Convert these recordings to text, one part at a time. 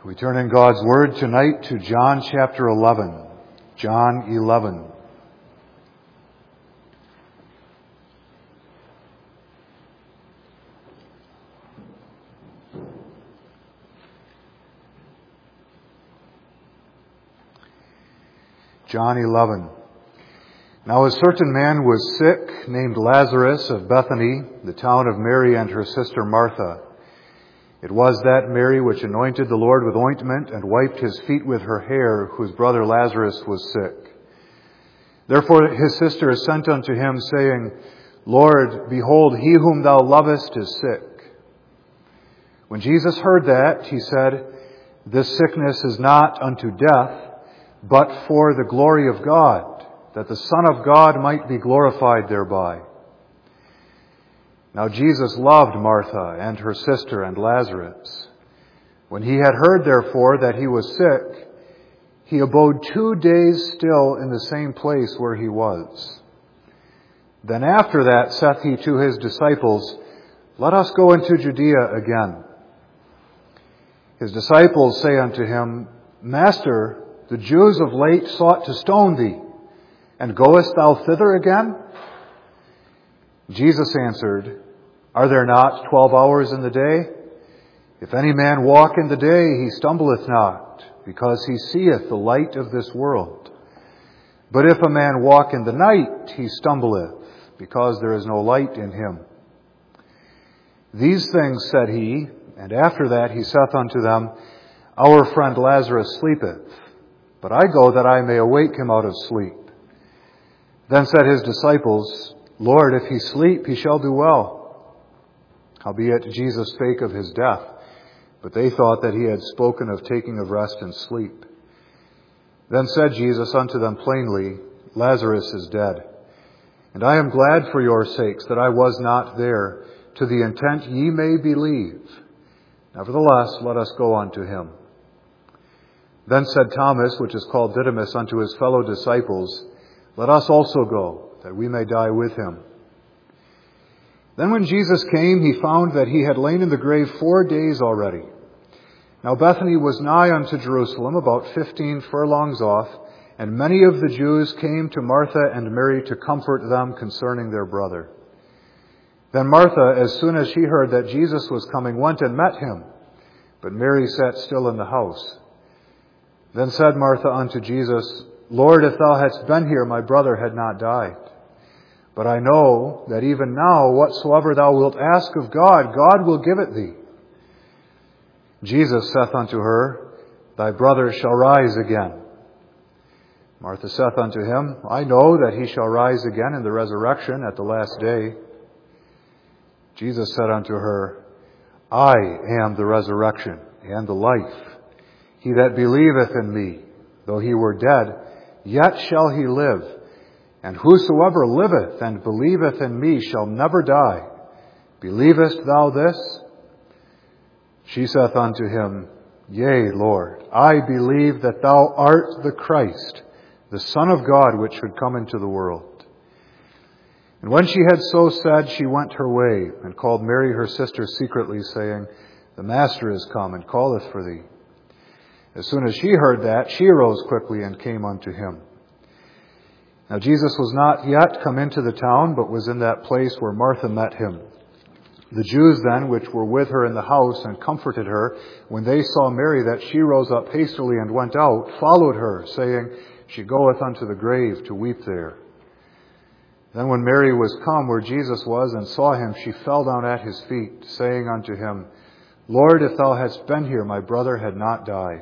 We turn in God's Word tonight to John chapter 11. John 11. John 11. Now a certain man was sick, named Lazarus of Bethany, the town of Mary and her sister Martha. It was that Mary which anointed the Lord with ointment and wiped his feet with her hair, whose brother Lazarus was sick. Therefore his sister sent unto him, saying, Lord, behold, he whom thou lovest is sick. When Jesus heard that, he said, This sickness is not unto death, but for the glory of God, that the Son of God might be glorified thereby. Now Jesus loved Martha and her sister and Lazarus. When he had heard, therefore, that he was sick, he abode 2 days still in the same place where he was. Then after that saith he to his disciples, Let us go into Judea again. His disciples say unto him, Master, the Jews of late sought to stone thee, and goest thou thither again? Jesus answered, Are there not 12 hours in the day? If any man walk in the day, he stumbleth not, because he seeth the light of this world. But if a man walk in the night, he stumbleth, because there is no light in him. These things said he, and after that he saith unto them, Our friend Lazarus sleepeth, but I go that I may awake him out of sleep. Then said his disciples, Lord, if he sleep, he shall do well. Howbeit Jesus spake of his death, but they thought that he had spoken of taking of rest and sleep. Then said Jesus unto them plainly, Lazarus is dead, and I am glad for your sakes that I was not there, to the intent ye may believe. Nevertheless, let us go unto him. Then said Thomas, which is called Didymus, unto his fellow disciples, Let us also go, that we may die with him. Then when Jesus came, he found that he had lain in the grave 4 days already. Now Bethany was nigh unto Jerusalem, about 15 furlongs off, and many of the Jews came to Martha and Mary to comfort them concerning their brother. Then Martha, as soon as she heard that Jesus was coming, went and met him, but Mary sat still in the house. Then said Martha unto Jesus, Lord, if thou hadst been here, my brother had not died. But I know that even now, whatsoever thou wilt ask of God, God will give it thee. Jesus saith unto her, Thy brother shall rise again. Martha saith unto him, I know that he shall rise again in the resurrection at the last day. Jesus said unto her, I am the resurrection and the life. He that believeth in me, though he were dead, yet shall he live. And whosoever liveth and believeth in me shall never die. Believest thou this? She saith unto him, Yea, Lord, I believe that thou art the Christ, the Son of God, which should come into the world. And when she had so said, she went her way, and called Mary her sister secretly, saying, The Master is come, and calleth for thee. As soon as she heard that, she arose quickly and came unto him. Now Jesus was not yet come into the town, but was in that place where Martha met him. The Jews then, which were with her in the house and comforted her, when they saw Mary that she rose up hastily and went out, followed her, saying, She goeth unto the grave to weep there. Then when Mary was come where Jesus was and saw him, she fell down at his feet, saying unto him, Lord, if thou hadst been here, my brother had not died.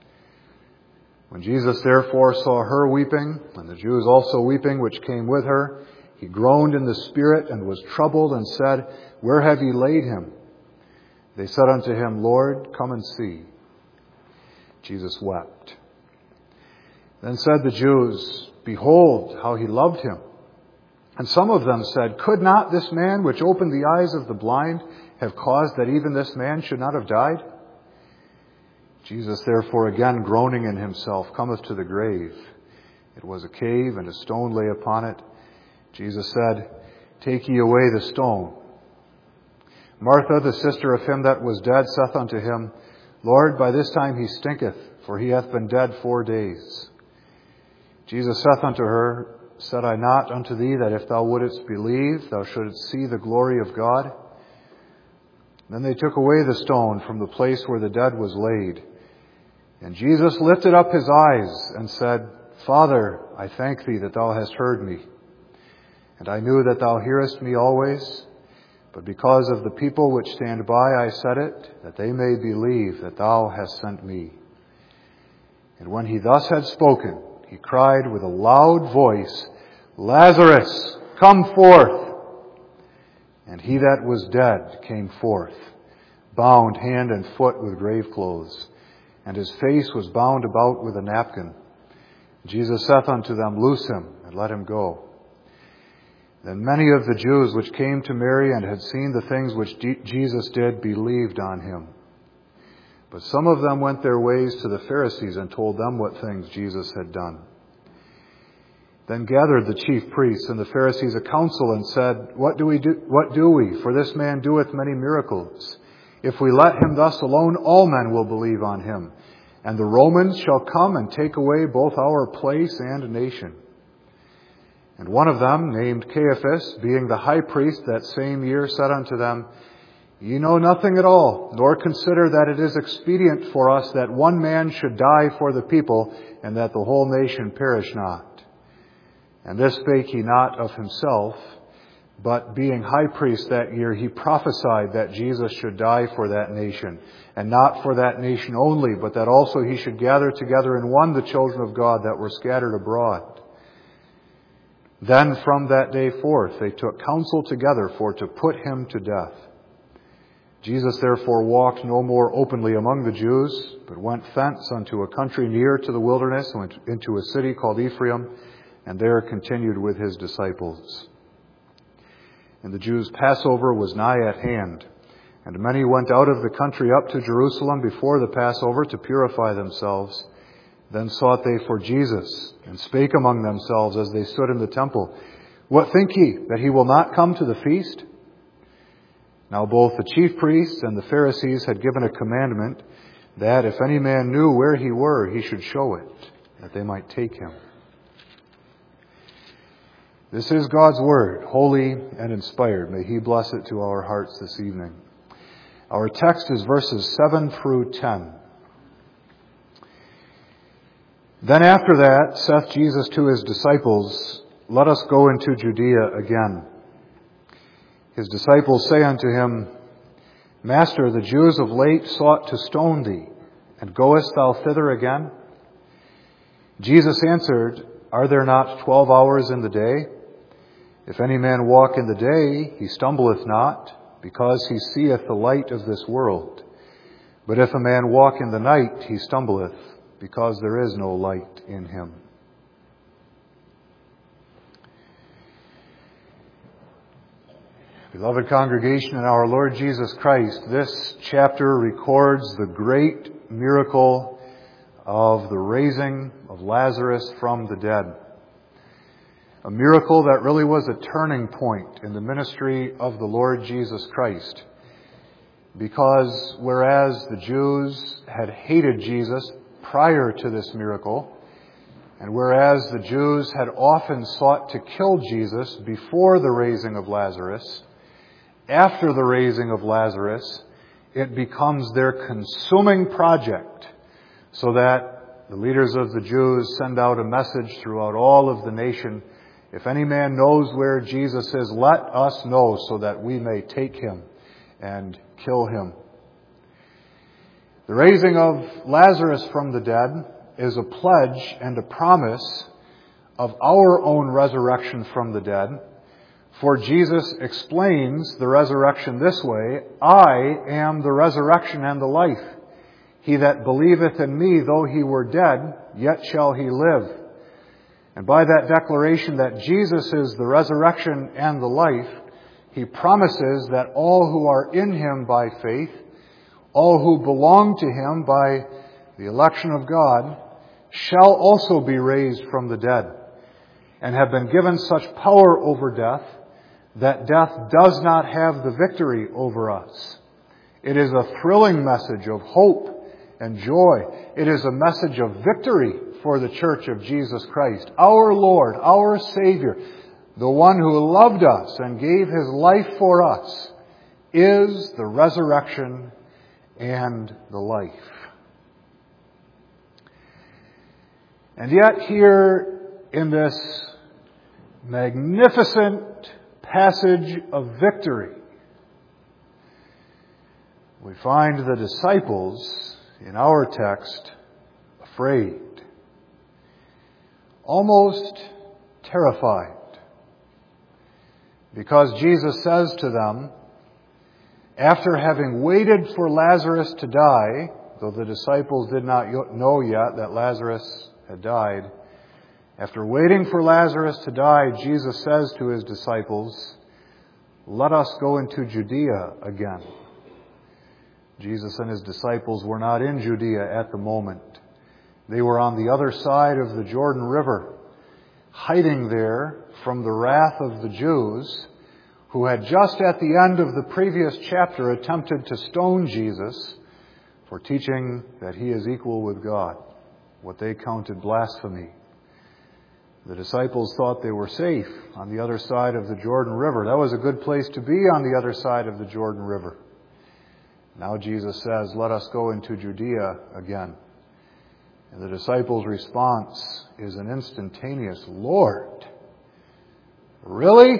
When Jesus therefore saw her weeping, and the Jews also weeping, which came with her, he groaned in the spirit and was troubled, and said, Where have ye laid him? They said unto him, Lord, come and see. Jesus wept. Then said the Jews, Behold, how he loved him. And some of them said, Could not this man which opened the eyes of the blind have caused that even this man should not have died? Jesus therefore, again groaning in himself, cometh to the grave. It was a cave, and a stone lay upon it. Jesus said, Take ye away the stone. Martha, the sister of him that was dead, saith unto him, Lord, by this time he stinketh, for he hath been dead 4 days. Jesus saith unto her, Said I not unto thee that if thou wouldest believe, thou shouldest see the glory of God? Then they took away the stone from the place where the dead was laid. And Jesus lifted up his eyes and said, Father, I thank thee that thou hast heard me. And I knew that thou hearest me always, but because of the people which stand by I said it, that they may believe that thou hast sent me. And when he thus had spoken, he cried with a loud voice, Lazarus, come forth! And he that was dead came forth, bound hand and foot with grave clothes, and his face was bound about with a napkin. Jesus saith unto them, Loose him, and let him go. Then many of the Jews which came to Mary and had seen the things which Jesus did believed on him. But some of them went their ways to the Pharisees and told them what things Jesus had done. Then gathered the chief priests and the Pharisees a council and said, What do we? For this man doeth many miracles. If we let him thus alone, all men will believe on him. And the Romans shall come and take away both our place and nation. And one of them, named Caiaphas, being the high priest that same year, said unto them, Ye know nothing at all, nor consider that it is expedient for us that one man should die for the people, and that the whole nation perish not. And this spake he not of himself, but being high priest that year, he prophesied that Jesus should die for that nation, and not for that nation only, but that also he should gather together in one the children of God that were scattered abroad. Then from that day forth they took counsel together for to put him to death. Jesus therefore walked no more openly among the Jews, but went thence unto a country near to the wilderness, went into a city called Ephraim, and there continued with his disciples. And the Jews' Passover was nigh at hand, and many went out of the country up to Jerusalem before the Passover to purify themselves. Then sought they for Jesus, and spake among themselves as they stood in the temple, What think ye, that he will not come to the feast? Now both the chief priests and the Pharisees had given a commandment that if any man knew where he were, he should show it, that they might take him. This is God's Word, holy and inspired. May He bless it to our hearts this evening. Our text is verses 7 through 10. Then after that saith Jesus to his disciples, Let us go into Judea again. His disciples say unto him, Master, the Jews of late sought to stone thee, and goest thou thither again? Jesus answered, Are there not 12 hours in the day? If any man walk in the day, he stumbleth not, because he seeth the light of this world. But if a man walk in the night, he stumbleth, because there is no light in him. Beloved congregation in our Lord Jesus Christ, this chapter records the great miracle of the raising of Lazarus from the dead. A miracle that really was a turning point in the ministry of the Lord Jesus Christ. Because whereas the Jews had hated Jesus prior to this miracle, and whereas the Jews had often sought to kill Jesus before the raising of Lazarus, after the raising of Lazarus, it becomes their consuming project, so that the leaders of the Jews send out a message throughout all of the nation, If any man knows where Jesus is, let us know so that we may take him and kill him. The raising of Lazarus from the dead is a pledge and a promise of our own resurrection from the dead. For Jesus explains the resurrection this way, I am the resurrection and the life. He that believeth in me, though he were dead, yet shall he live. And by that declaration that Jesus is the resurrection and the life, he promises that all who are in him by faith, all who belong to him by the election of God, shall also be raised from the dead, and have been given such power over death that death does not have the victory over us. It is a thrilling message of hope and joy. It is a message of victory for the church of Jesus Christ, our Lord, our Savior, the one who loved us and gave His life for us, is the resurrection and the life. And yet here in this magnificent passage of victory, we find the disciples in our text afraid, almost terrified, because Jesus says to them, after having waited for Lazarus to die, though the disciples did not know yet that Lazarus had died, after waiting for Lazarus to die, Jesus says to His disciples, "Let us go into Judea again." Jesus and His disciples were not in Judea at the moment. They were on the other side of the Jordan River, hiding there from the wrath of the Jews, who had just at the end of the previous chapter attempted to stone Jesus for teaching that He is equal with God, what they counted blasphemy. The disciples thought they were safe on the other side of the Jordan River. That was a good place to be, on the other side of the Jordan River. Now Jesus says, "Let us go into Judea again." And the disciples' response is an instantaneous, "Lord, really?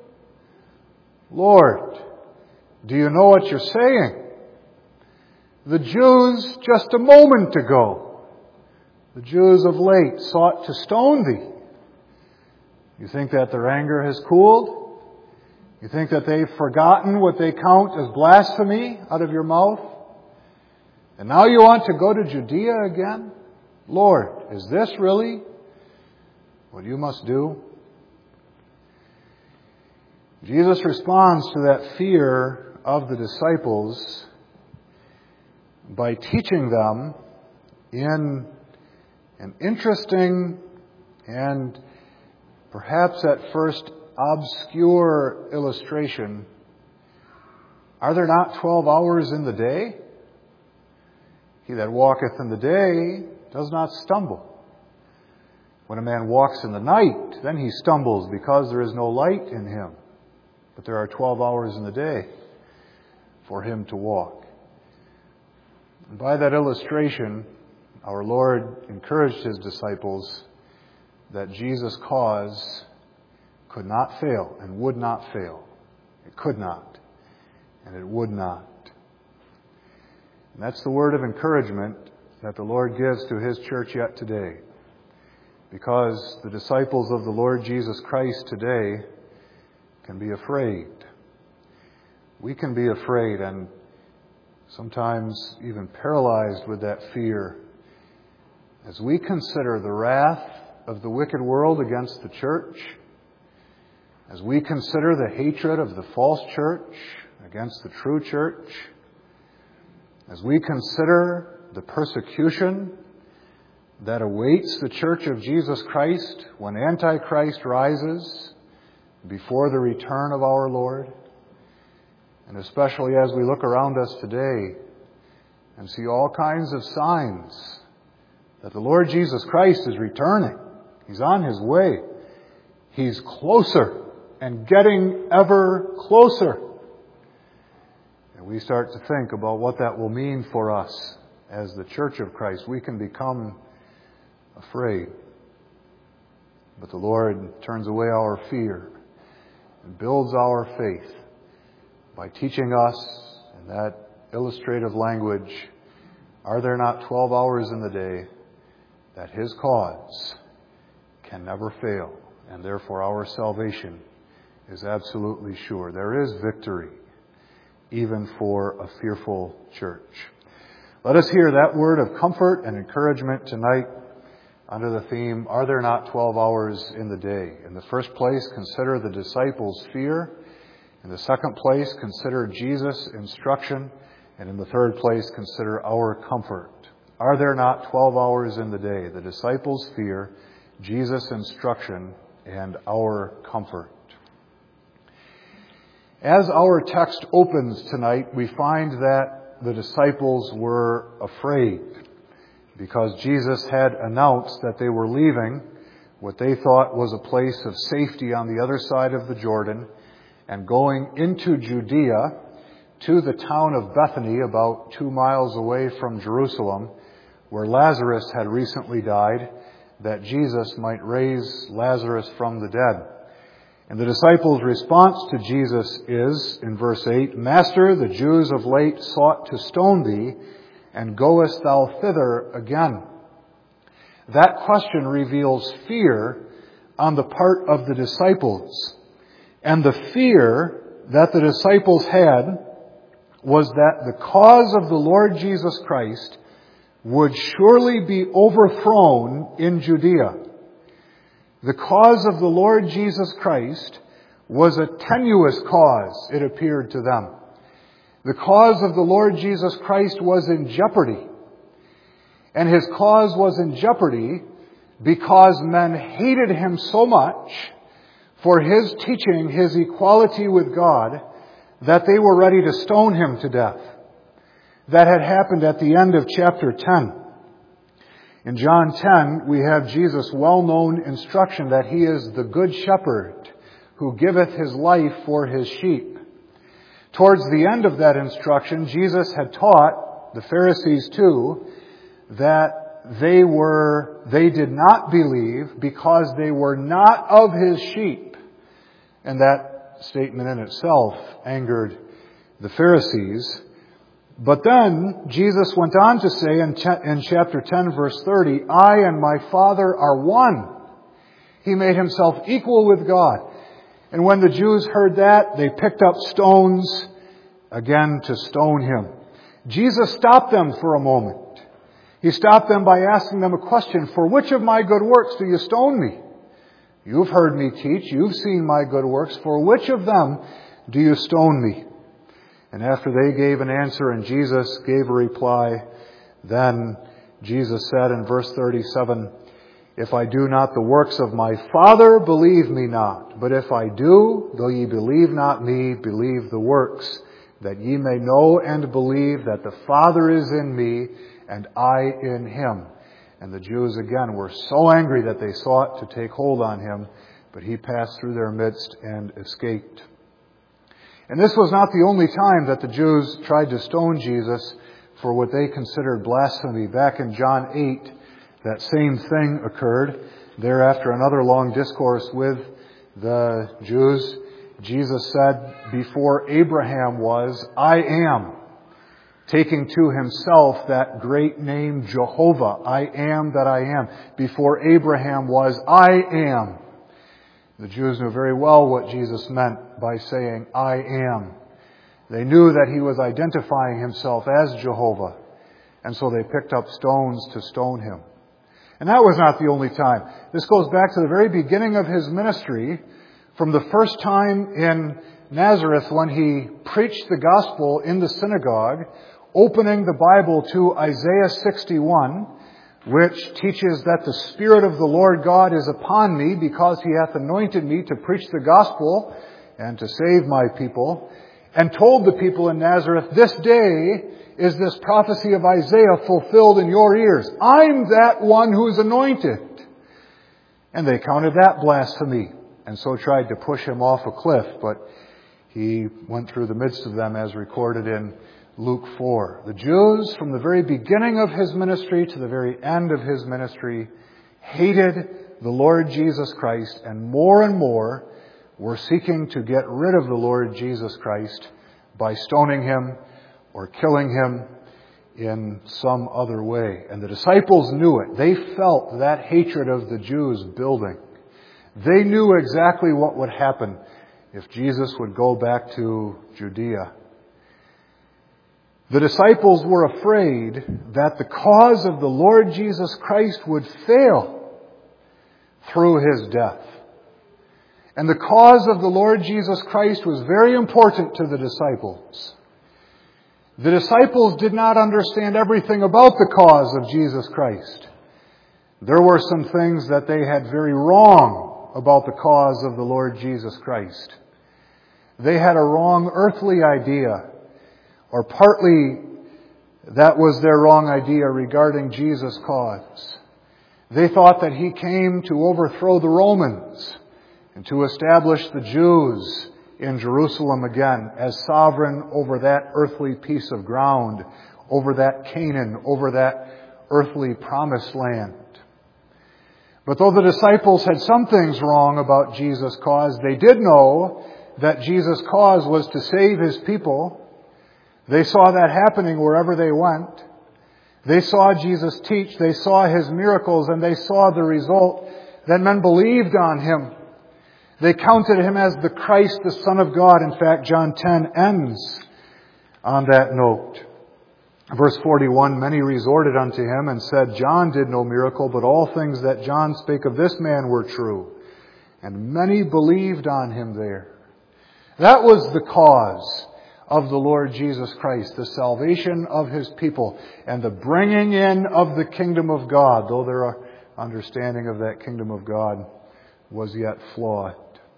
Lord, do you know what you're saying? The Jews just a moment ago, the Jews of late sought to stone Thee. You think that their anger has cooled? You think that they've forgotten what they count as blasphemy out of your mouth? And now you want to go to Judea again? Lord, is this really what you must do?" Jesus responds to that fear of the disciples by teaching them in an interesting and perhaps at first obscure illustration. Are there not 12 hours in the day? He that walketh in the day does not stumble. When a man walks in the night, then he stumbles because there is no light in him. But there are 12 hours in the day for him to walk. And by that illustration, our Lord encouraged His disciples that Jesus' cause could not fail and would not fail. It could not, and it would not. And that's the word of encouragement that the Lord gives to His church yet today. Because the disciples of the Lord Jesus Christ today can be afraid. We can be afraid and sometimes even paralyzed with that fear as we consider the wrath of the wicked world against the church, as we consider the hatred of the false church against the true church, as we consider the persecution that awaits the church of Jesus Christ when Antichrist rises before the return of our Lord, and especially as we look around us today and see all kinds of signs that the Lord Jesus Christ is returning. He's on His way. He's closer and getting ever closer. And we start to think about what that will mean for us as the church of Christ. We can become afraid. But the Lord turns away our fear and builds our faith by teaching us in that illustrative language, are there not 12 hours in the day, that His cause can never fail, and therefore our salvation is absolutely sure. There is victory, even for a fearful church. Let us hear that word of comfort and encouragement tonight under the theme, are there not 12 hours in the day? In the first place, consider the disciples' fear. In the second place, consider Jesus' instruction. And in the third place, consider our comfort. Are there not 12 hours in the day? The disciples' fear, Jesus' instruction, and our comfort. As our text opens tonight, we find that the disciples were afraid because Jesus had announced that they were leaving what they thought was a place of safety on the other side of the Jordan and going into Judea to the town of Bethany, about 2 miles away from Jerusalem, where Lazarus had recently died, that Jesus might raise Lazarus from the dead. And the disciples' response to Jesus is, in verse 8, "Master, the Jews of late sought to stone thee, and goest thou thither again?" That question reveals fear on the part of the disciples. And the fear that the disciples had was that the cause of the Lord Jesus Christ would surely be overthrown in Judea. The cause of the Lord Jesus Christ was a tenuous cause, it appeared to them. The cause of the Lord Jesus Christ was in jeopardy. And His cause was in jeopardy because men hated Him so much for His teaching His equality with God that they were ready to stone Him to death. That had happened at the end of chapter 10. In John 10, we have Jesus' well-known instruction that He is the good shepherd who giveth His life for His sheep. Towards the end of that instruction, Jesus had taught the Pharisees too that they did not believe because they were not of His sheep. And that statement in itself angered the Pharisees. But then Jesus went on to say in chapter 10, verse 30, "I and my Father are one." He made Himself equal with God. And when the Jews heard that, they picked up stones again to stone Him. Jesus stopped them for a moment. He stopped them by asking them a question, "For which of my good works do you stone me? You've heard me teach. You've seen my good works. For which of them do you stone me?" And after they gave an answer and Jesus gave a reply, then Jesus said in verse 37, "If I do not the works of my Father, believe me not. But if I do, though ye believe not me, believe the works, that ye may know and believe that the Father is in me, and I in Him." And the Jews again were so angry that they sought to take hold on Him, but He passed through their midst and escaped. And this was not the only time that the Jews tried to stone Jesus for what they considered blasphemy. Back in John 8, that same thing occurred. Thereafter, another long discourse with the Jews, Jesus said, "Before Abraham was, I am," taking to Himself that great name Jehovah, "I am that I am." Before Abraham was, I am. The Jews knew very well what Jesus meant by saying, "I am." They knew that He was identifying Himself as Jehovah, and so they picked up stones to stone Him. And that was not the only time. This goes back to the very beginning of His ministry, from the first time in Nazareth when He preached the gospel in the synagogue, opening the Bible to Isaiah 61, which teaches that the Spirit of the Lord God is upon me because He hath anointed me to preach the gospel and to save my people, and told the people in Nazareth, "This day is this prophecy of Isaiah fulfilled in your ears. I'm that one who's anointed." And they counted that blasphemy, and so tried to push Him off a cliff, but He went through the midst of them as recorded in Luke 4. The Jews, from the very beginning of His ministry to the very end of His ministry, hated the Lord Jesus Christ, and more were seeking to get rid of the Lord Jesus Christ by stoning Him or killing Him in some other way. And the disciples knew it. They felt that hatred of the Jews building. They knew exactly what would happen if Jesus would go back to Judea. The disciples were afraid that the cause of the Lord Jesus Christ would fail through His death. And the cause of the Lord Jesus Christ was very important to the disciples. The disciples did not understand everything about the cause of Jesus Christ. There were some things that they had very wrong about the cause of the Lord Jesus Christ. They had a wrong earthly idea, or partly That was their wrong idea regarding Jesus' cause. They thought that He came to overthrow the Romans and to establish the Jews in Jerusalem again as sovereign over that earthly piece of ground, over that Canaan, over that earthly promised land. But though the disciples had some things wrong about Jesus' cause, they did know that Jesus' cause was to save His people. They saw that happening wherever they went. They saw Jesus teach, they saw His miracles, and they saw the result that men believed on Him. They counted Him as the Christ, the Son of God. In fact, John 10 ends on that note. Verse 41, many resorted unto Him and said, John did no miracle, but all things that John spake of this man were true. And many believed on Him there. That was the cause of the Lord Jesus Christ, the salvation of His people and the bringing in of the kingdom of God, though their understanding of that kingdom of God was yet flawed.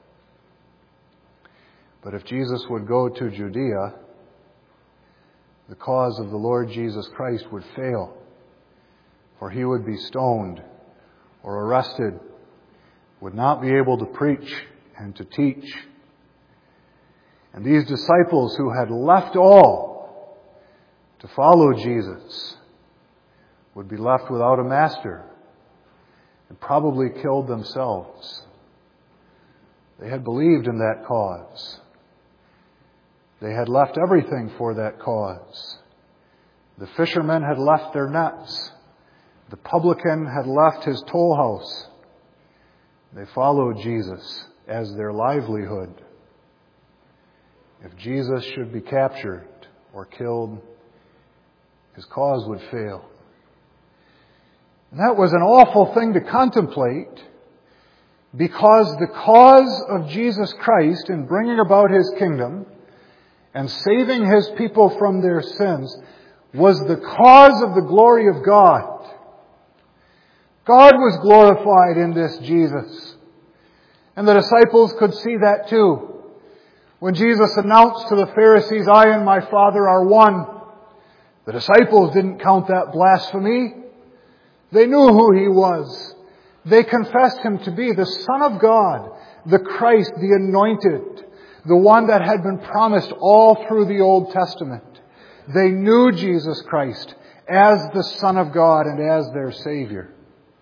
But if Jesus would go to Judea, the cause of the Lord Jesus Christ would fail, for He would be stoned or arrested, would not be able to preach and to teach. And these disciples who had left all to follow Jesus would be left without a master and probably killed themselves. They had believed in that cause. They had left everything for that cause. The fishermen had left their nets. The publican had left his toll house. They followed Jesus as their livelihood. If Jesus should be captured or killed, His cause would fail. And that was an awful thing to contemplate, because the cause of Jesus Christ in bringing about His kingdom and saving His people from their sins was the cause of the glory of God. God was glorified in this Jesus. And the disciples could see that too. When Jesus announced to the Pharisees, I and my Father are one, the disciples didn't count that blasphemy. They knew who He was. They confessed Him to be the Son of God, the Christ, the Anointed, the one that had been promised all through the Old Testament. They knew Jesus Christ as the Son of God and as their Savior.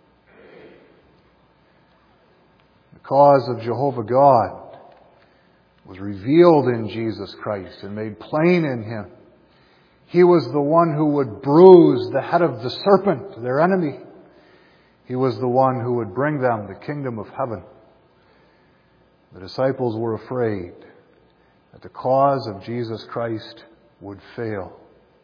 The cause of Jehovah God was revealed in Jesus Christ and made plain in Him. He was the one who would bruise the head of the serpent, their enemy. He was the one who would bring them the kingdom of heaven. The disciples were afraid that the cause of Jesus Christ would fail.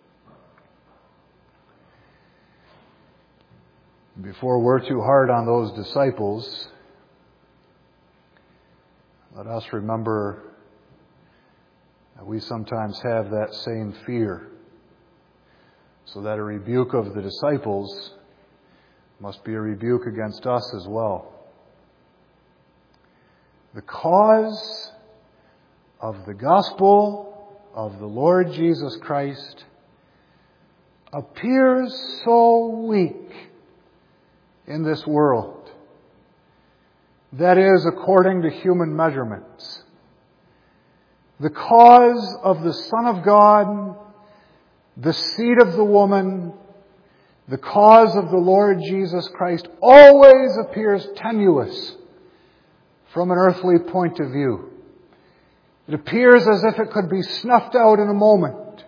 Before we're too hard on those disciples, let us remember that we sometimes have that same fear, so that a rebuke of the disciples must be a rebuke against us as well. The cause of the gospel of the Lord Jesus Christ appears so weak in this world. That is, according to human measurements. The cause of the Son of God, the seed of the woman, the cause of the Lord Jesus Christ always appears tenuous from an earthly point of view. It appears as if it could be snuffed out in a moment.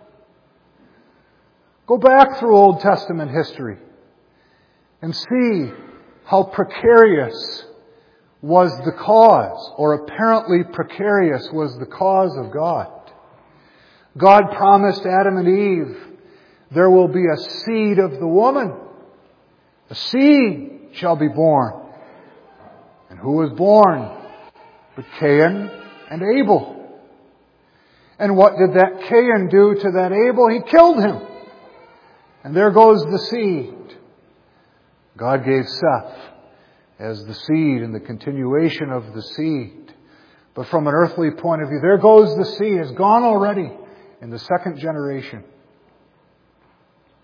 Go back through Old Testament history and see how precarious was the cause, or apparently precarious was the cause of God. God promised Adam and Eve, there will be a seed of the woman. A seed shall be born. And who was born? But Cain and Abel. And what did that Cain do to that Abel? He killed him. And there goes the seed. God gave Seth as the seed and the continuation of the seed. But from an earthly point of view, there goes the seed. It's gone already in the second generation.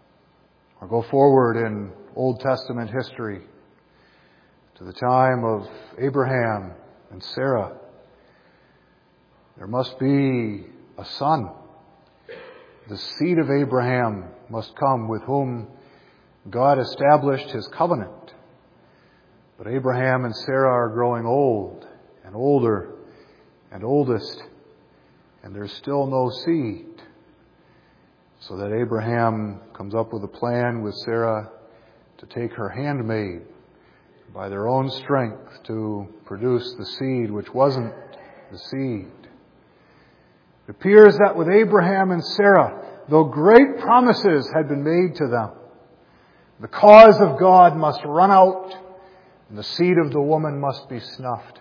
or go forward in Old Testament history to the time of Abraham and Sarah. There must be a son. The seed of Abraham must come, with whom God established His covenant. But Abraham and Sarah are growing old and older and oldest, and there's still no seed. So that Abraham comes up with a plan with Sarah to take her handmaid by their own strength to produce the seed which wasn't the seed. It appears that with Abraham and Sarah, though great promises had been made to them, the cause of God must run out and the seed of the woman must be snuffed.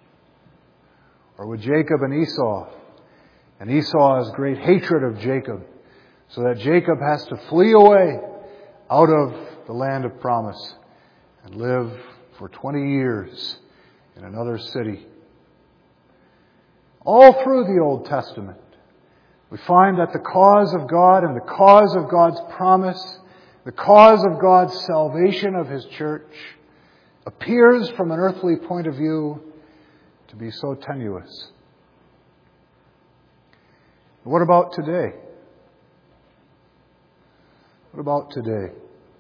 Or with Jacob and Esau's great hatred of Jacob, so that Jacob has to flee away out of the land of promise and live for 20 years in another city. All through the Old Testament, we find that the cause of God and the cause of God's promise, the cause of God's salvation of His church, appears from an earthly point of view to be so tenuous. What about today? What about today?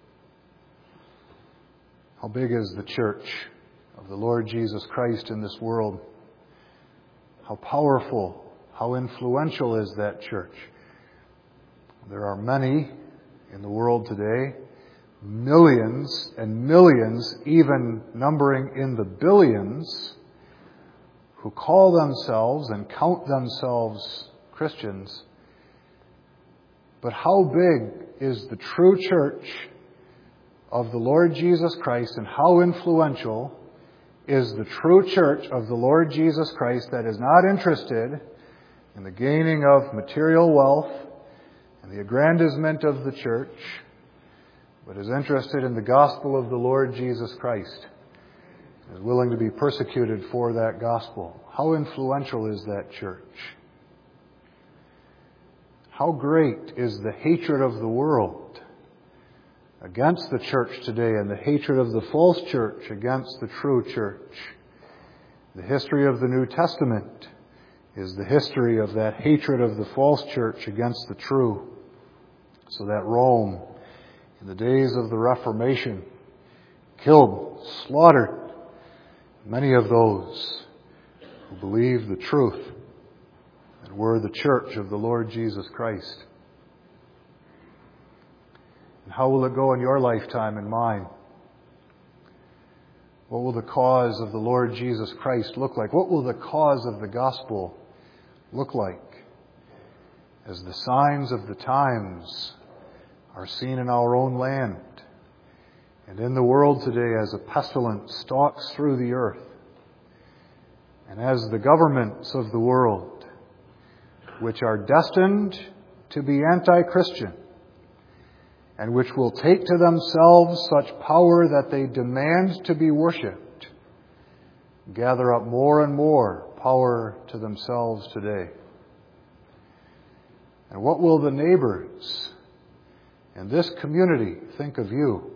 How big is the church of the Lord Jesus Christ in this world? How powerful, how influential is that church? There are many in the world today, millions and millions, even numbering in the billions, who call themselves and count themselves Christians. But how big is the true church of the Lord Jesus Christ, and how influential is the true church of the Lord Jesus Christ that is not interested in the gaining of material wealth and the aggrandizement of the church, but is interested in the gospel of the Lord Jesus Christ, and is willing to be persecuted for that gospel? How influential is that church? How great is the hatred of the world against the church today, and the hatred of the false church against the true church? The history of the New Testament is the history of that hatred of the false church against the true. So that Rome, in the days of the Reformation, killed, slaughtered many of those who believed the truth and were the church of the Lord Jesus Christ. And how will it go in your lifetime and mine? What will the cause of the Lord Jesus Christ look like? What will the cause of the gospel look like as the signs of the times are seen in our own land and in the world today, as a pestilence stalks through the earth, and as the governments of the world, which are destined to be anti-Christian, and which will take to themselves such power that they demand to be worshipped, gather up more and more power to themselves today. And what will the neighbors in this community think of you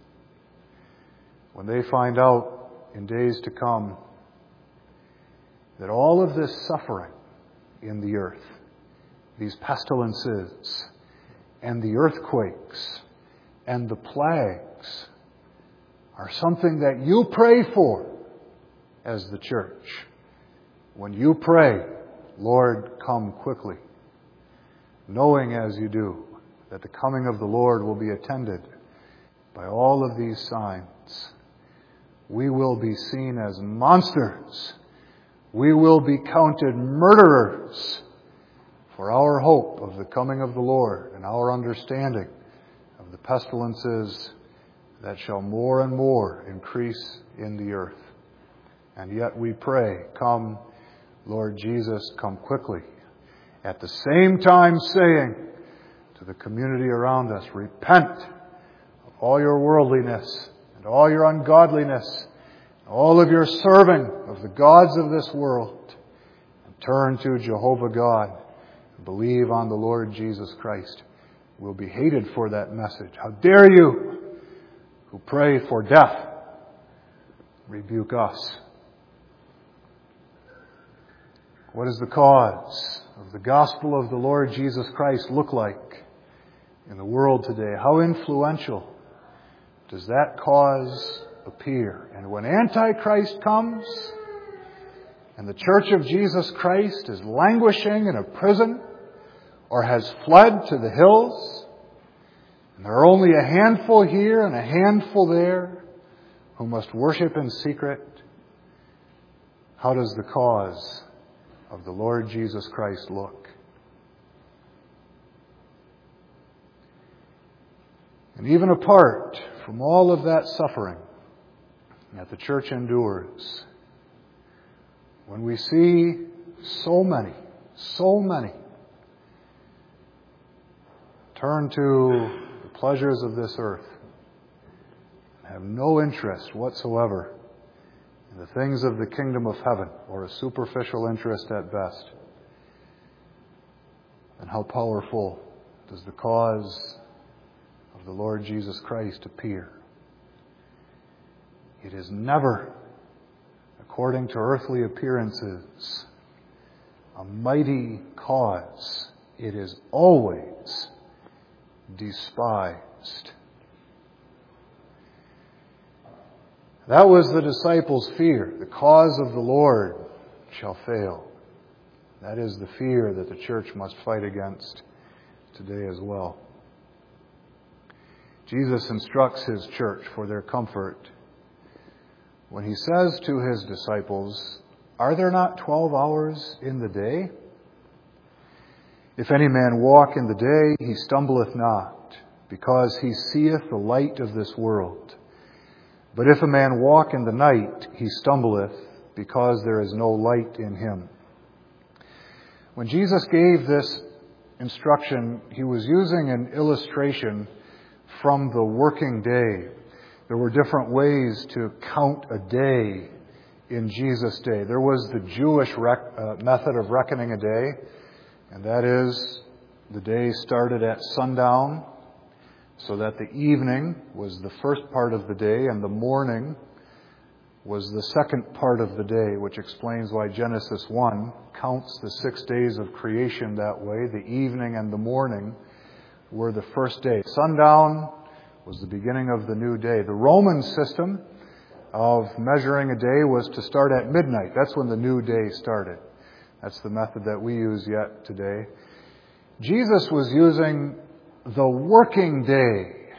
when they find out in days to come that all of this suffering in the earth, these pestilences and the earthquakes and the plagues, are something that you pray for as the church? When you pray, Lord, come quickly, knowing as you do that the coming of the Lord will be attended by all of these signs, we will be seen as monsters. We will be counted murderers for our hope of the coming of the Lord and our understanding of the pestilences that shall more and more increase in the earth. And yet we pray, come, Lord Jesus, come quickly. At the same time saying to the community around us, repent of all your worldliness and all your ungodliness, all of your serving of the gods of this world, and turn to Jehovah God and believe on the Lord Jesus Christ. We'll be hated for that message. How dare you, who pray for death, rebuke us? What does the cause of the gospel of the Lord Jesus Christ look like in the world today? How influential does that cause appear? And when Antichrist comes and the Church of Jesus Christ is languishing in a prison or has fled to the hills, and there are only a handful here and a handful there who must worship in secret, how does the cause of the Lord Jesus Christ look? And even apart from all of that suffering that the church endures, when we see so many turn to the pleasures of this earth and have no interest whatsoever in the things of the kingdom of heaven, or a superficial interest at best, then how powerful does the cause of the Lord Jesus Christ appear? It is never, according to earthly appearances, a mighty cause. It is always despised. That was the disciples' fear. The cause of the Lord shall fail. That is the fear that the church must fight against today as well. Jesus instructs His church for their comfort when He says to His disciples, "Are there not 12 hours in the day? If any man walk in the day, he stumbleth not, because he seeth the light of this world. But if a man walk in the night, he stumbleth, because there is no light in him." When Jesus gave this instruction, He was using an illustration from the working day. There were different ways to count a day in Jesus' day. There was the Jewish method of reckoning a day, and that is, the day started at sundown, so that the evening was the first part of the day and the morning was the second part of the day, which explains why Genesis 1 counts the 6 days of creation that way. The evening and the morning were the first day. Sundown was the beginning of the new day. The Roman system of measuring a day was to start at midnight. That's when the new day started. That's the method that we use yet today. Jesus was using the working day,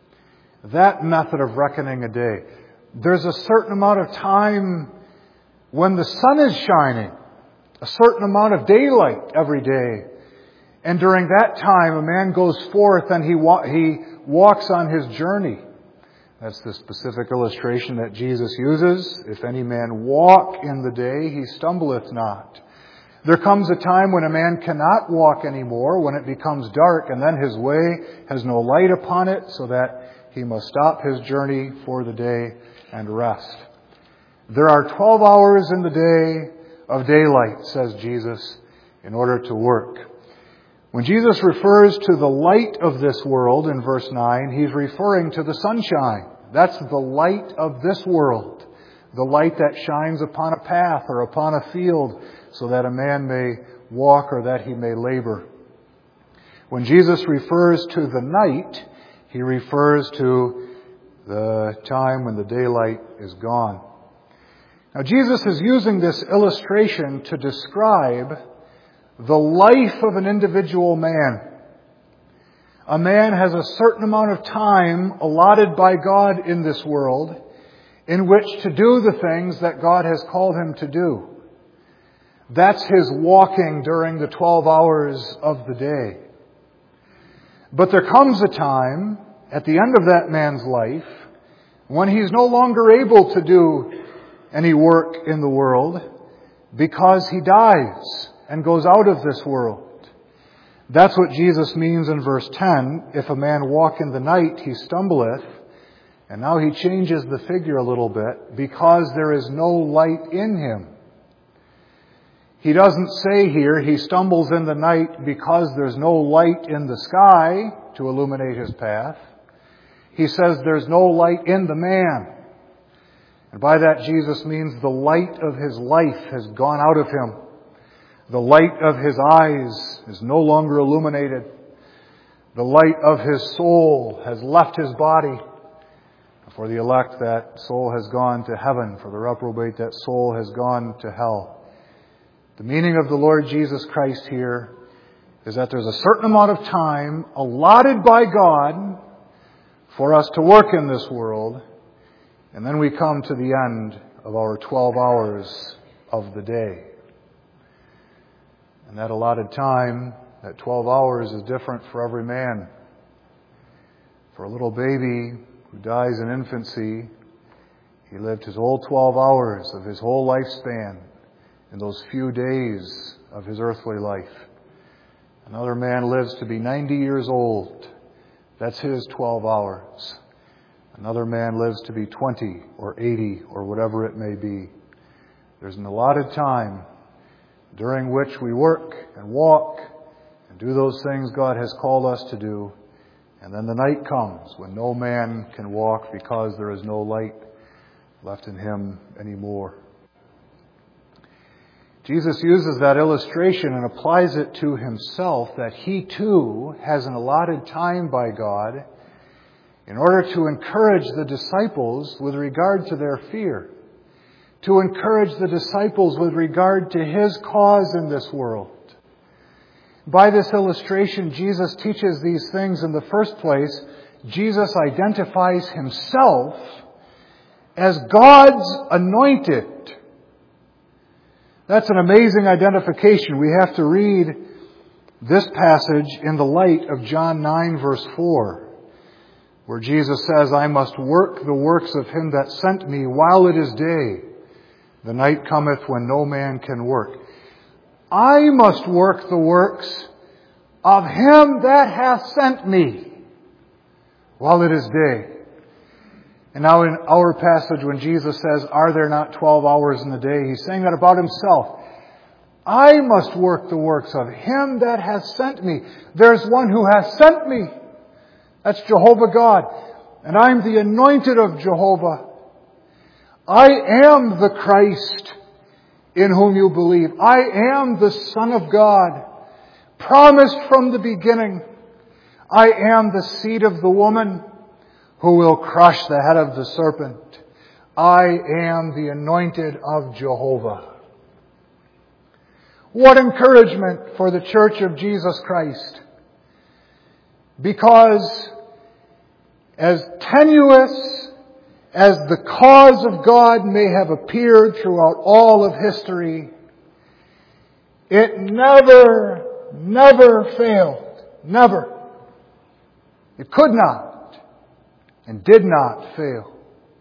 that method of reckoning a day. There's a certain amount of time when the sun is shining, a certain amount of daylight every day. And during that time, a man goes forth and he walks on his journey. That's the specific illustration that Jesus uses. If any man walk in the day, he stumbleth not. There comes a time when a man cannot walk anymore, when it becomes dark, and then his way has no light upon it, so that he must stop his journey for the day and rest. There are 12 hours in the day of daylight, says Jesus, in order to work. When Jesus refers to the light of this world in verse 9, He's referring to the sunshine. That's the light of this world. The light that shines upon a path or upon a field so that a man may walk or that he may labor. When Jesus refers to the night, He refers to the time when the daylight is gone. Now, Jesus is using this illustration to describe the life of an individual man. A man has a certain amount of time allotted by God in this world in which to do the things that God has called him to do. That's his walking during the 12 hours of the day. But there comes a time at the end of that man's life when he's no longer able to do any work in the world because he dies and goes out of this world. That's what Jesus means in verse 10. If a man walk in the night, he stumbleth. And now he changes the figure a little bit, because there is no light in him. He doesn't say here he stumbles in the night because there's no light in the sky to illuminate his path. He says there's no light in the man. And by that Jesus means the light of his life has gone out of him. The light of his eyes is no longer illuminated. The light of his soul has left his body. For the elect, that soul has gone to heaven. For the reprobate, that soul has gone to hell. The meaning of the Lord Jesus Christ here is that there's a certain amount of time allotted by God for us to work in this world, and then we come to the end of our 12 hours of the day. And that allotted time, that 12 hours, is different for every man. For a little baby who dies in infancy, he lived his whole 12 hours of his whole lifespan in those few days of his earthly life. Another man lives to be 90 years old. That's his 12 hours. Another man lives to be 20 or 80 or whatever it may be. There's an allotted time during which we work and walk and do those things God has called us to do. And then the night comes when no man can walk because there is no light left in him anymore. Jesus uses that illustration and applies it to himself, that he too has an allotted time by God in order to encourage the disciples with regard to their fear, to encourage the disciples with regard to his cause in this world. By this illustration, Jesus teaches these things. In the first place, Jesus identifies himself as God's anointed. That's an amazing identification. We have to read this passage in the light of John 9, verse 4, where Jesus says, I must work the works of him that sent me while it is day. The night cometh when no man can work. I must work the works of him that hath sent me while it is day. And now in our passage, when Jesus says, are there not 12 hours in the day? He's saying that about himself. I must work the works of him that hath sent me. There's one who hath sent me. That's Jehovah God. And I'm the anointed of Jehovah. I am the Christ in whom you believe. I am the Son of God, promised from the beginning. I am the seed of the woman who will crush the head of the serpent. I am the anointed of Jehovah. What encouragement for the Church of Jesus Christ. Because as tenuous as the cause of God may have appeared throughout all of history, it never failed. Never. It could not and did not fail.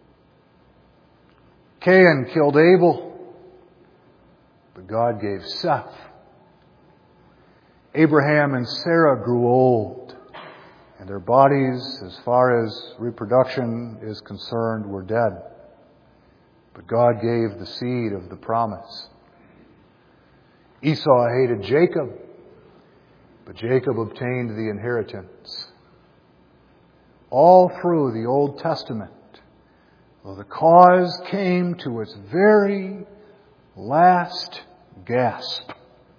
Cain killed Abel, but God gave Seth. Abraham and Sarah grew old, and their bodies, as far as reproduction is concerned, were dead. But God gave the seed of the promise. Esau hated Jacob, but Jacob obtained the inheritance. All through the Old Testament, though the cause came to its very last gasp,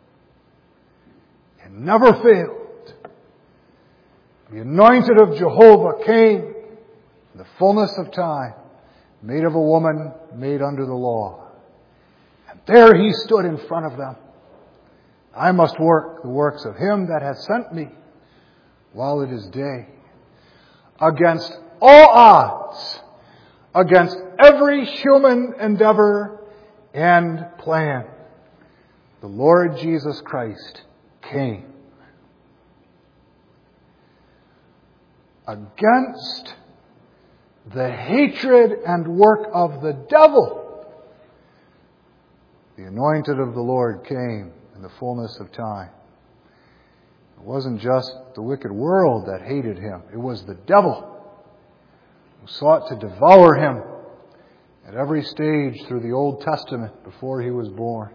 it never failed. The anointed of Jehovah came in the fullness of time, made of a woman, made under the law. And there he stood in front of them. I must work the works of him that hath sent me while it is day. Against all odds, against every human endeavor and plan, the Lord Jesus Christ came. Against the hatred and work of the devil, the anointed of the Lord came in the fullness of time. It wasn't just the wicked world that hated him. It was the devil who sought to devour him at every stage through the Old Testament before he was born.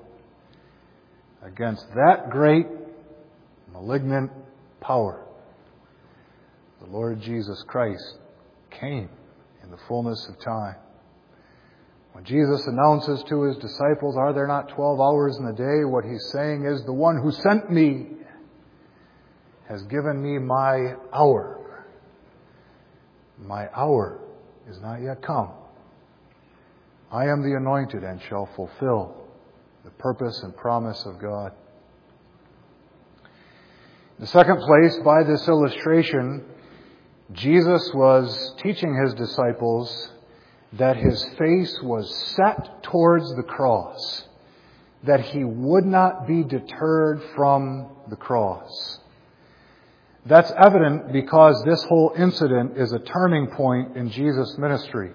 Against that great malignant power, the Lord Jesus Christ came in the fullness of time. When Jesus announces to his disciples, "Are there not 12 hours in the day?" what he's saying is, the one who sent me has given me my hour. My hour is not yet come. I am the anointed and shall fulfill the purpose and promise of God. In the second place, by this illustration, Jesus was teaching his disciples that his face was set towards the cross, that he would not be deterred from the cross. That's evident because this whole incident is a turning point in Jesus' ministry.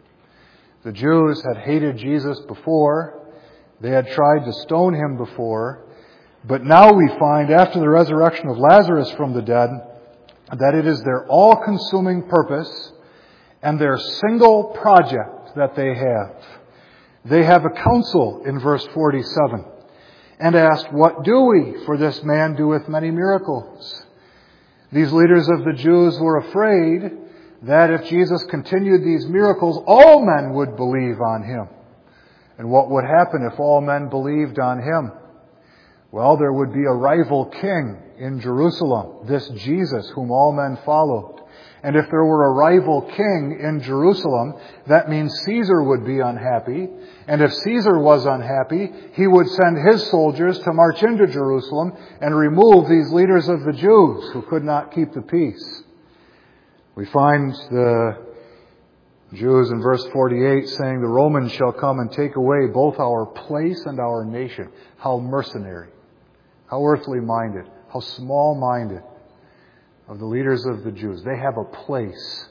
The Jews had hated Jesus before. They had tried to stone him before. But now we find, after the resurrection of Lazarus from the dead, that it is their all-consuming purpose and their single project that they have. They have a council in verse 47 and asked, "What do we? For this man doeth many miracles." These leaders of the Jews were afraid that if Jesus continued these miracles, all men would believe on him. And what would happen if all men believed on him? Well, there would be a rival king in Jerusalem, this Jesus whom all men followed. And if there were a rival king in Jerusalem, that means Caesar would be unhappy. And if Caesar was unhappy, he would send his soldiers to march into Jerusalem and remove these leaders of the Jews who could not keep the peace. We find the Jews in verse 48 saying, "The Romans shall come and take away both our place and our nation." How mercenary, how earthly minded, how small minded of the leaders of the Jews. They have a place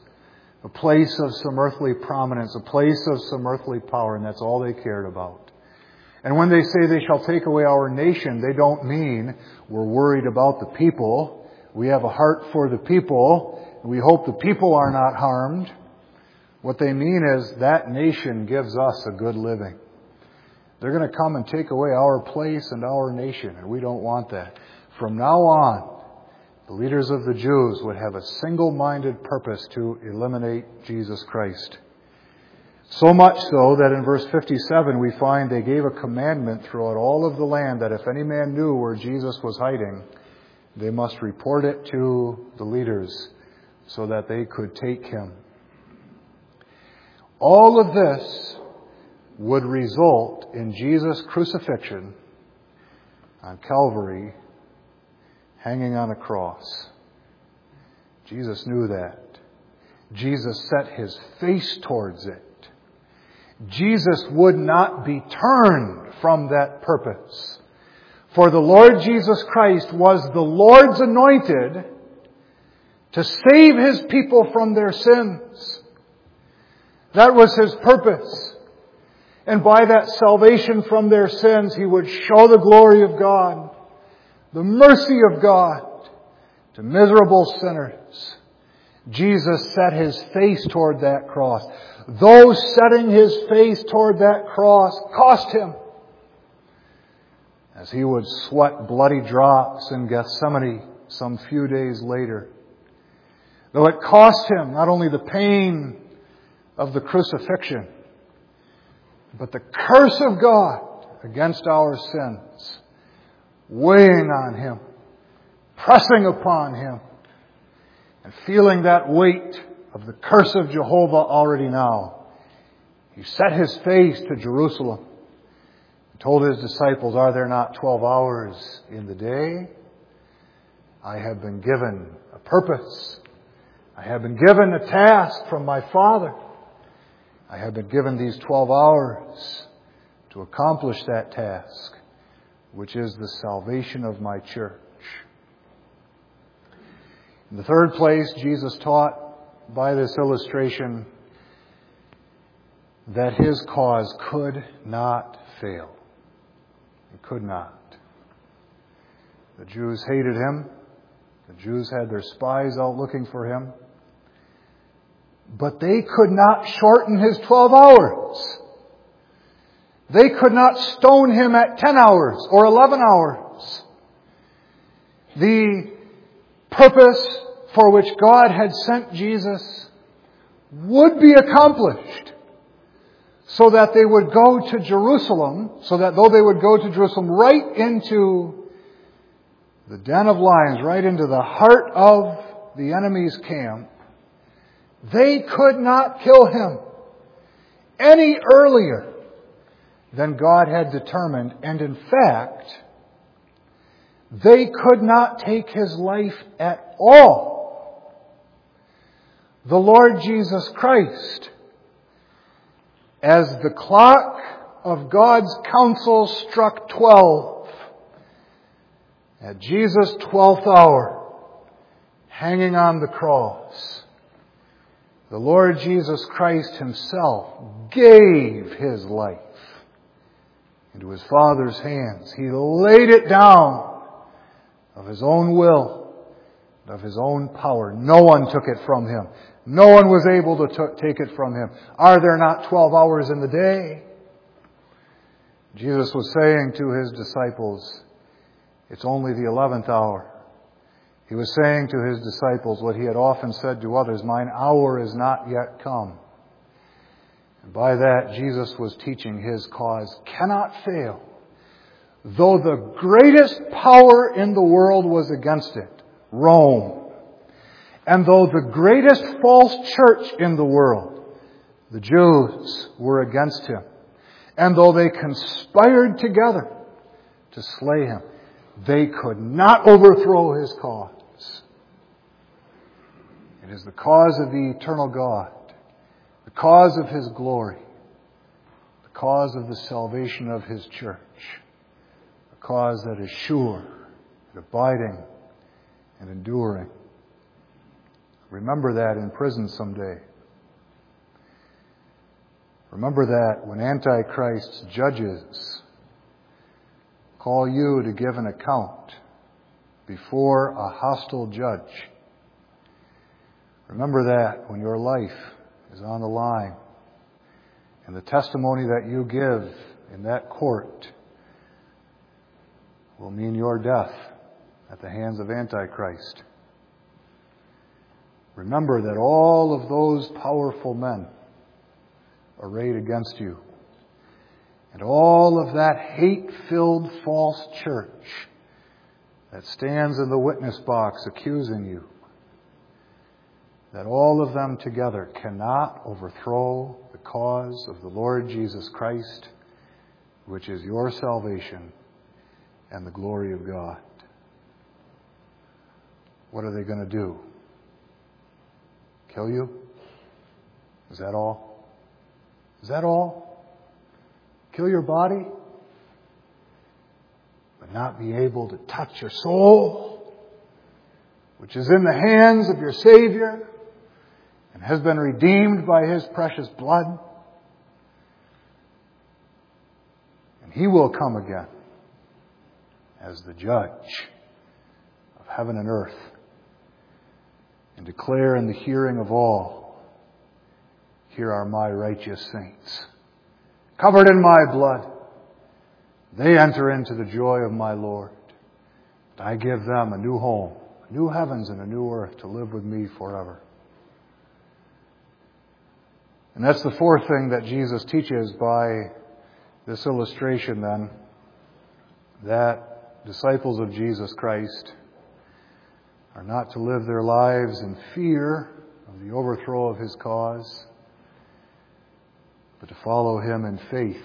of some earthly prominence, a place of some earthly power, and that's all they cared about. And when they say they shall take away our nation, they don't mean we're worried about the people. We have a heart for the people. We hope the people are not harmed. What they mean is that nation gives us a good living. They're going to come and take away our place and our nation, and we don't want that. From now on, the leaders of the Jews would have a single-minded purpose to eliminate Jesus Christ. So much so that in verse 57 we find they gave a commandment throughout all of the land that if any man knew where Jesus was hiding, they must report it to the leaders so that they could take him. All of this would result in Jesus' crucifixion on Calvary, hanging on a cross. Jesus knew that. Jesus set his face towards it. Jesus would not be turned from that purpose. For the Lord Jesus Christ was the Lord's anointed to save his people from their sins. That was his purpose. And by that salvation from their sins, he would show the glory of God, the mercy of God to miserable sinners. Jesus set his face toward that cross. Though setting his face toward that cross cost him, as he would sweat bloody drops in Gethsemane some few days later. Though it cost him not only the pain of the crucifixion, but the curse of God against our sins, weighing on him, pressing upon him, and feeling that weight of the curse of Jehovah already now. He set his face to Jerusalem and told his disciples, "Are there not 12 hours in the day? I have been given a purpose. I have been given a task from my Father. I have been given these 12 hours to accomplish that task, which is the salvation of my church." In the third place, Jesus taught by this illustration that his cause could not fail. It could not. The Jews hated him. The Jews had their spies out looking for him. But they could not shorten his 12 hours. They could not stone him at 10 hours or 11 hours. The purpose for which God had sent Jesus would be accomplished, so that they would go to Jerusalem, so that though they would go to Jerusalem right into the den of lions, right into the heart of the enemy's camp, they could not kill him any earlier than God had determined. And in fact, they could not take his life at all. The Lord Jesus Christ, as the clock of God's counsel struck 12, at Jesus' 12th hour, hanging on the cross, the Lord Jesus Christ himself gave his life into his Father's hands. He laid it down of his own will, of his own power. No one took it from him. No one was able to take it from him. Are there not 12 hours in the day? Jesus was saying to his disciples, it's only the 11th hour. He was saying to his disciples what he had often said to others, mine hour is not yet come. And by that, Jesus was teaching his cause cannot fail. Though the greatest power in the world was against it, Rome, and though the greatest false church in the world, the Jews, were against him, and though they conspired together to slay him, they could not overthrow his cause. It is the cause of the eternal God, the cause of his glory, the cause of the salvation of his church, a cause that is sure, and abiding, and enduring. Remember that in prison someday. Remember that when Antichrist's judges call you to give an account before a hostile judge. Remember that when your life is on the line and the testimony that you give in that court will mean your death at the hands of Antichrist. Remember that all of those powerful men arrayed against you, and all of that hate-filled false church that stands in the witness box accusing you, that all of them together cannot overthrow the cause of the Lord Jesus Christ, which is your salvation and the glory of God. What are they going to do? Kill you? Is that all? Is that all? Kill your body, but not be able to touch your soul, which is in the hands of your Savior and has been redeemed by his precious blood. And he will come again as the judge of heaven and earth and declare in the hearing of all, here are my righteous saints, covered in my blood. They enter into the joy of my Lord. I give them a new home, new heavens and a new earth to live with me forever. And that's the fourth thing that Jesus teaches by this illustration then, that disciples of Jesus Christ are not to live their lives in fear of the overthrow of his cause, but to follow him in faith,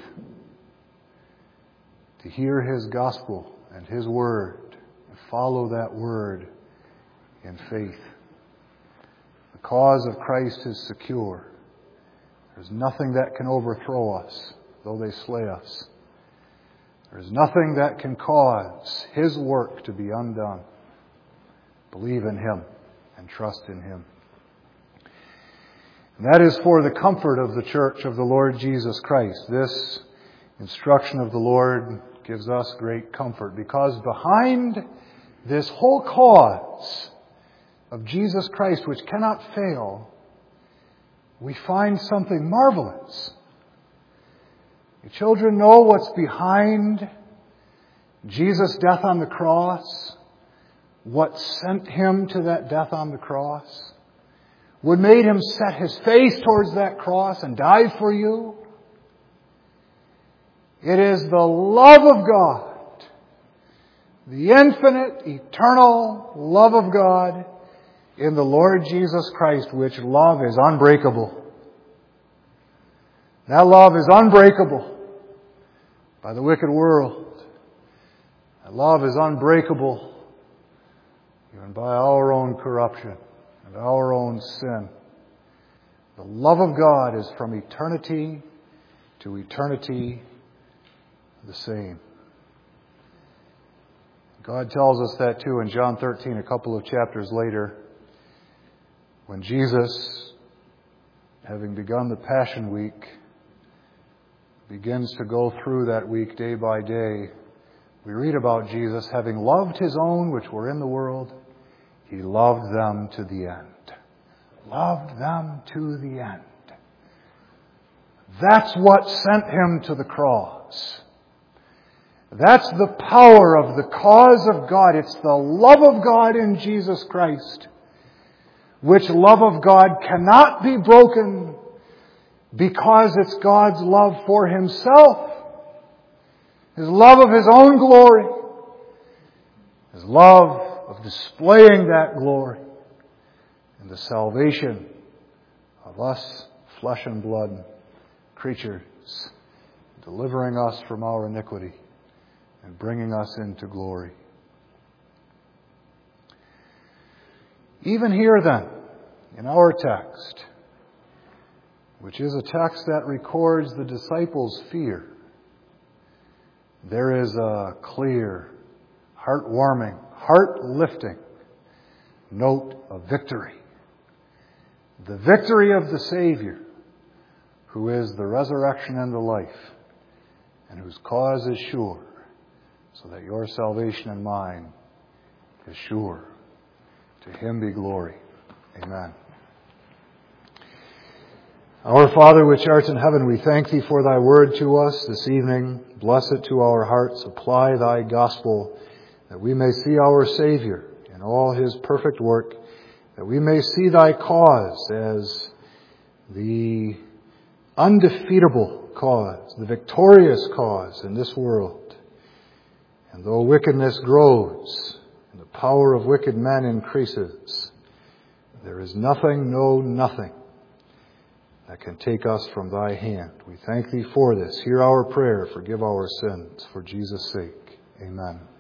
to hear his gospel and his word, and follow that word in faith. The cause of Christ is secure. There's nothing that can overthrow us, though they slay us. There's nothing that can cause his work to be undone. Believe in him and trust in him. And that is for the comfort of the church of the Lord Jesus Christ. This instruction of the Lord gives us great comfort, because behind this whole cause of Jesus Christ, which cannot fail, we find something marvelous. You children know what's behind Jesus' death on the cross? what sent him to that death on the cross? What made him set his face towards that cross and die for you? It is the love of God, the infinite, eternal love of God in the Lord Jesus Christ, which love is unbreakable. That love is unbreakable by the wicked world. That love is unbreakable even by our own corruption and our own sin. The love of God is from eternity to eternity the same. God tells us that too in John 13, a couple of chapters later, when Jesus, having begun the Passion Week, begins to go through that week day by day. We read about Jesus having loved his own which were in the world. He loved them to the end. Loved them to the end. That's what sent him to the cross. That's the power of the cause of God. It's the love of God in Jesus Christ, which love of God cannot be broken because it's God's love for himself, his love of his own glory, his love of displaying that glory in the salvation of us, flesh and blood creatures, delivering us from our iniquity and bringing us into glory. Even here then, in our text, which is a text that records the disciples' fear, there is a clear, heartwarming, heart-lifting note of victory. The victory of the Savior, who is the resurrection and the life, and whose cause is sure, so that your salvation and mine is sure. To him be glory. Amen. Our Father, which art in heaven, we thank thee for thy word to us this evening. Bless it to our hearts. Apply thy gospel, that we may see our Savior in all his perfect work, that we may see thy cause as the undefeatable cause, the victorious cause in this world. And though wickedness grows and the power of wicked men increases, there is nothing, no nothing, that can take us from thy hand. We thank thee for this. Hear our prayer. Forgive our sins. For Jesus' sake. Amen.